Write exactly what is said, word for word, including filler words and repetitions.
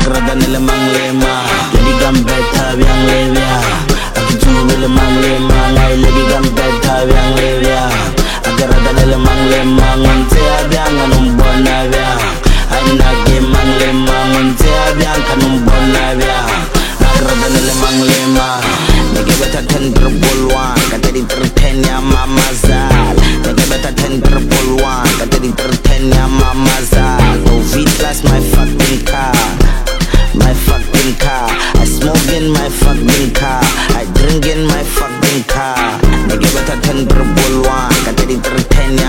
nagrada nila mang lema. Lagi gambet habang levya, akitungo nila mang lema. Ngay lagi gambet habang levya, nagrada nila mang lema. Ngunte habang anong bon navya, ay nagi mang lema. Ngunte habang kanong bon navya, nagrada nila mang lema. Nagibata ten triple one, katering terten ya mamazal. Nagibata ten triple one, katering terten ya mamazal. Oh, V-Class my fucking car, my fucking car. I smoke in my fucking car, I drink in my fucking car. Nagibata ten triple one, katering terten ya